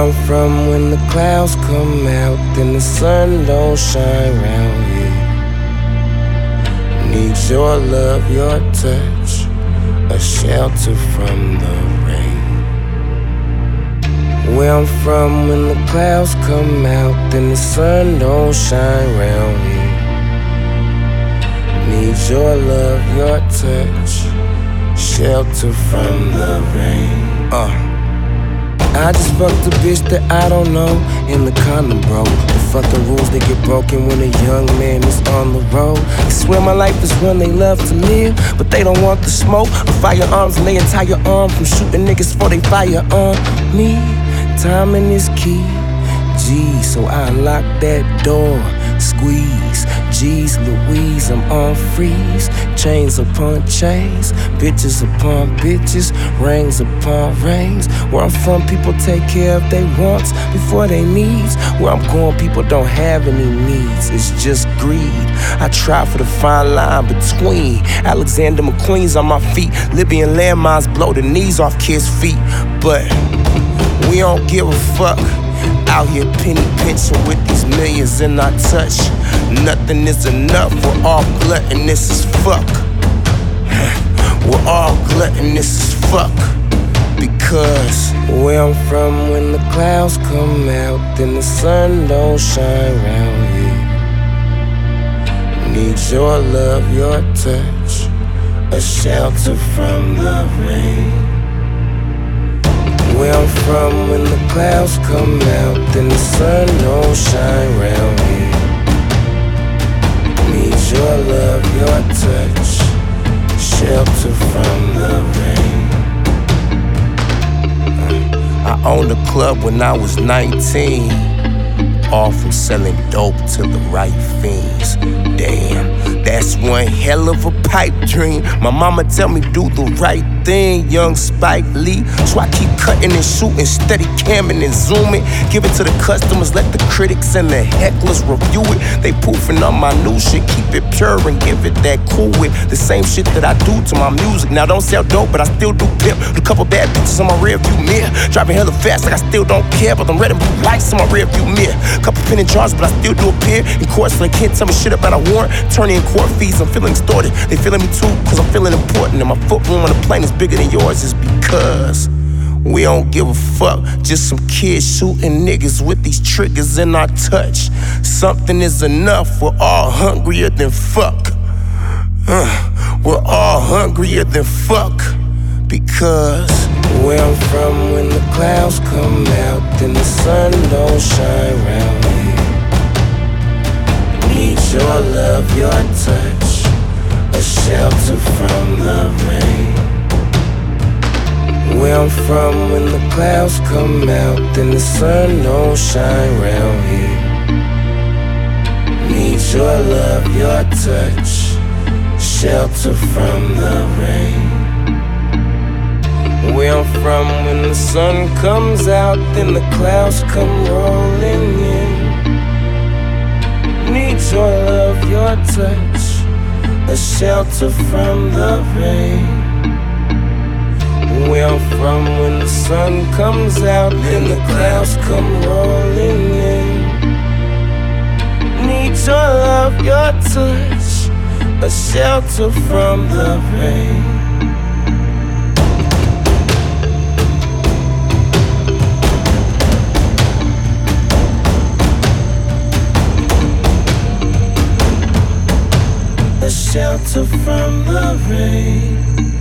I'm from, when the clouds come out, then the sun don't shine round here. Need your love, your touch, a shelter from the rain. Where I'm from, when the clouds come out, then the sun don't shine round here. Need your love, your touch, shelter from the rain. I just fucked a bitch that I don't know, and the condom broke. The fucking rules that get broken when a young man is on the road. They swear my life is one they love to live, but they don't want the smoke or firearms, and they entire arm from shooting niggas before they fire on me. Timing is key, G, so I unlock that door, squeeze. G's Louise, I'm on freeze. Chains upon chains, bitches upon bitches, rings upon rings. Where I'm from, people take care of their wants before they needs. Where I'm going, people don't have any needs, it's just greed. I try for the fine line between Alexander McQueen's on my feet. Libyan landmines blow the knees off kids' feet. But we don't give a fuck. Out here penny pinching with these millions in our touch. Nothing is enough, we're all gluttonous as fuck. We're all gluttonous as fuck. Because where I'm from, when the clouds come out, then the sun don't shine round here. Need your love, your touch, a shelter from the rain. Where I'm from, when the clouds come out, then the sun don't shine round here. Need your love, your touch, shelter from the rain. I owned a club when I was 19, all from selling dope to the right fiends. Damn, that's one hell of a pipe dream. My mama tell me do the right thing, young Spike Lee. So I keep cutting and shooting, steady camming and zooming. Give it to the customers, let the critics and the hecklers review it. They poofing on my new shit, keep it pure and give it that cool with the same shit that I do to my music. Now don't sell dope, but I still do pimp. With a couple bad bitches on my rear view mirror. Driving hella fast like I still don't care, but I'm red and blue lights on my rear view mirror. Couple penny jars, but I still do appear in court, so they can't tell me shit about a warrant. Turning in court fees, I'm feeling extorted. They feeling me too, cause I'm feeling important. And my footroom on the plane is bigger than yours, is because we don't give a fuck. Just some kids shooting niggas with these triggers in our touch. Something is enough, we're all hungrier than fuck. We're all hungrier than fuck. Because where I'm from, when the clouds come out, then the sun don't shine round here. Need your love, your touch, a shelter from the rain. Where I'm from, when the clouds come out, then the sun don't shine round here. Need your love, your touch, shelter from the rain. Where I'm from, when the sun comes out, then the clouds come rolling in. Need your love, your touch, a shelter from the rain. Where I'm from, when the sun comes out, then the clouds come rolling in. Need your love, your touch, a shelter from the rain. A shelter from the rain.